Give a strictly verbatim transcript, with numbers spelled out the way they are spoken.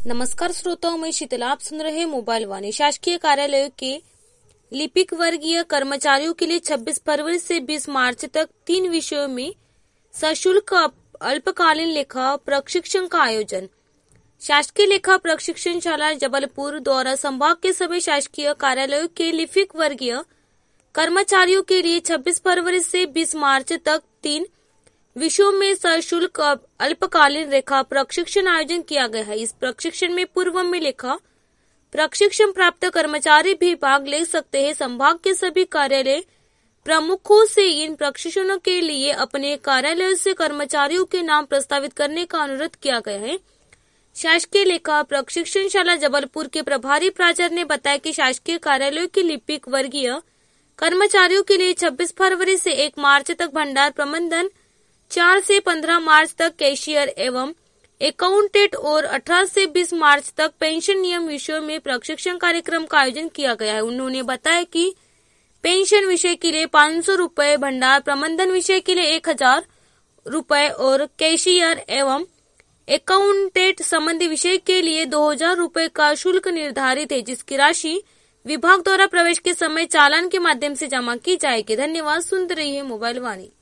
नमस्कार श्रोताओं, मैं शीतला, आप सुन रहे हैं मोबाइल वाणी। शासकीय कार्यालयों के लिपिक वर्गीय कर्मचारियों के लिए छब्बीस फरवरी से बीस मार्च तक तीन विषयों में सशुल्क अल्पकालीन लेखा प्रशिक्षण का आयोजन। शासकीय लेखा प्रशिक्षणशाला जबलपुर द्वारा संभाग के सभी शासकीय कार्यालयों के लिपिक वर्गीय कर्मचारियों के लिए छब्बीस फरवरी से बीस मार्च तक तीन विषयों में सशुल्क अल्पकालीन लेखा प्रशिक्षण आयोजन किया गया है। इस प्रशिक्षण में पूर्व में लेखा प्रशिक्षण प्राप्त कर्मचारी भी भाग ले सकते हैं। संभाग के सभी कार्यालय प्रमुखों से इन प्रशिक्षणों के लिए अपने कार्यालय से कर्मचारियों के नाम प्रस्तावित करने का अनुरोध किया गया है। शासकीय लेखा प्रशिक्षणशाला जबलपुर के प्रभारी प्राचार्य ने बताया कि शासकीय कार्यालयों के लिपिक वर्गीय कर्मचारियों के लिए छब्बीस फरवरी से एक मार्च तक भंडार प्रबंधन, चार से पंद्रह मार्च तक कैशियर एवं अकाउंटेंट और अठारह से बीस मार्च तक पेंशन नियम विषयों में प्रशिक्षण कार्यक्रम का आयोजन किया गया है। उन्होंने बताया कि पेंशन विषय के लिए पाँच सौ रूपये, भंडार प्रबंधन विषय के लिए एक हजार रूपये और कैशियर एवं अकाउंटेंट संबंधी विषय के लिए दो हजार रूपये का शुल्क निर्धारित है, जिसकी राशि विभाग द्वारा प्रवेश के समय चालान के माध्यम से जमा की जाएगी। धन्यवाद। सुनते रहिए मोबाइल वाणी।